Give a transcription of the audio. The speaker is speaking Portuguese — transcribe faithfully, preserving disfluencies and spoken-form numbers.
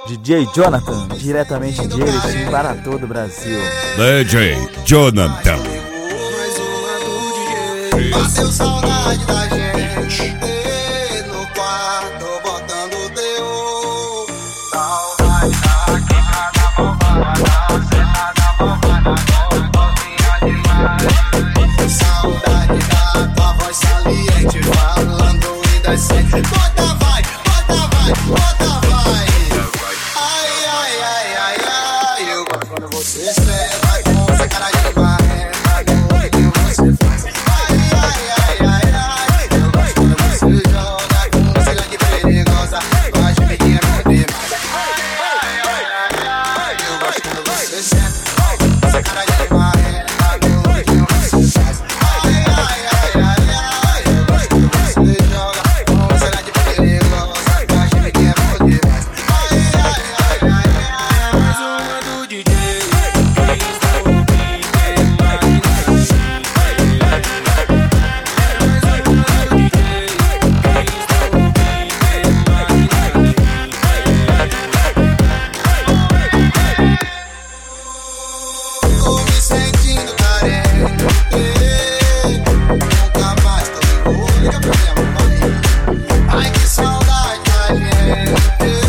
D J Jonathan, diretamente de Erechim para todo o Brasil. D J Jonathan. Bateu saudade da gente no quarto botando teu. Saudade da quebrada bobada, sentada bobada, novinha demais. Saudade da tua voz saliente, falando indecente. Bota vai, bota vai, bota vai. Ai, ai, ai, ai, ai. Eu gosto quando você senta com essa cara de marreta, com o que você faz. Ai, que saudade da gente.